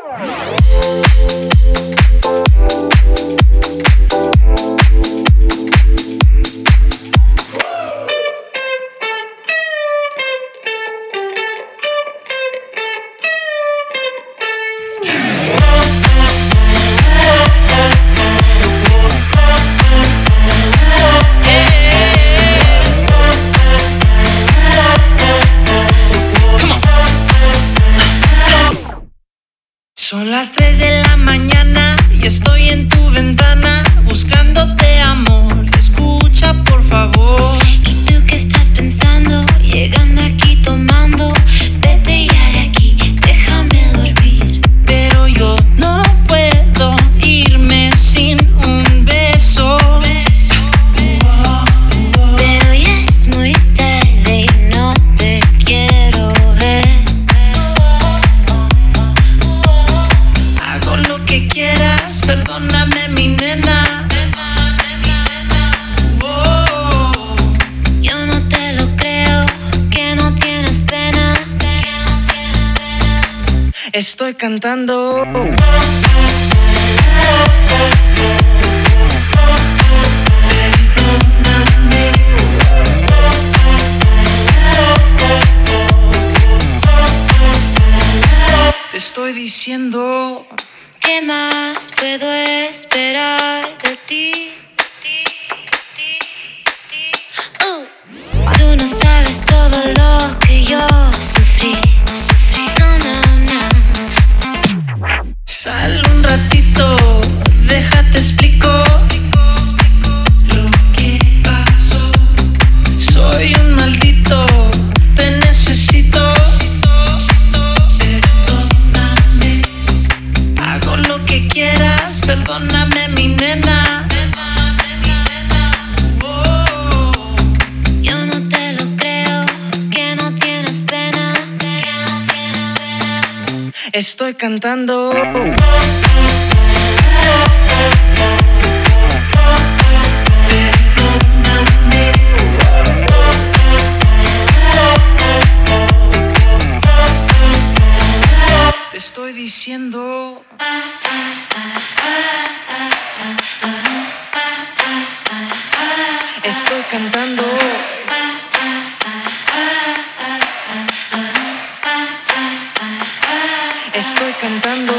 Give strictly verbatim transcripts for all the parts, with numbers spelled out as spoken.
Son las tres de la mañana y estoy en tu ventana buscándote, amor. Escucha, por favor. ¿Y tú qué estás pensando? Llegando aquí tomando. Vete ya de aquí, déjame dormir. Pero yo no puedo irme sin un beso. Pero ya es muy tarde y no te quiero ver. Hago lo que quieras, perdóname, mi nena. Oh. Yo no te lo creo, que no tienes pena. Estoy cantando. Te estoy diciendo. ¿Qué más puedo esperar de ti? Uh. Tú no sabes todo lo que yo sufrí. No, no, no. Sal un ratito, déjate explico lo que pasó. Soy un maldito, te necesito. Perdóname, hago lo que quieras, perdóname, mi nena. Oh. Yo no te lo creo, que no tienes pena. Estoy cantando. Te estoy diciendo. Estoy cantando. Estoy cantando.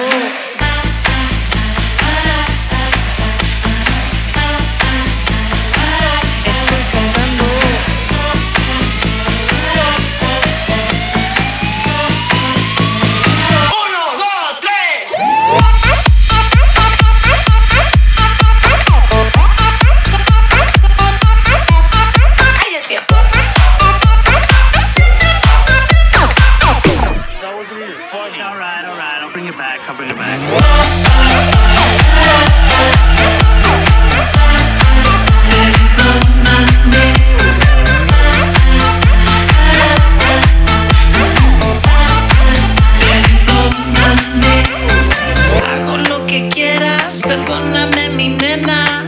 Estoy cantando. Uno, dos, tres. Ay, Dios mío. That wasn't even funny. All right, all right. I'll bring it back. I'll bring it back. Hago lo que quieras, perdóname, mi nena.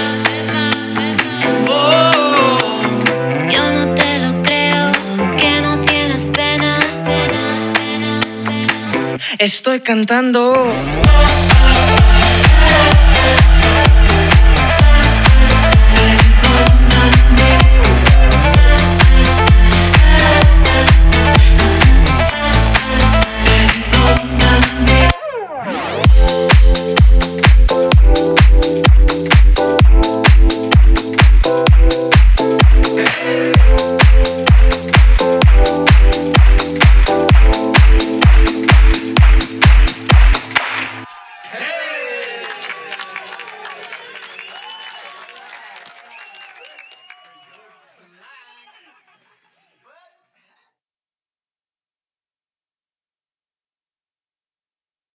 Oh. Yo no te lo creo, que no tienes pena. Estoy cantando.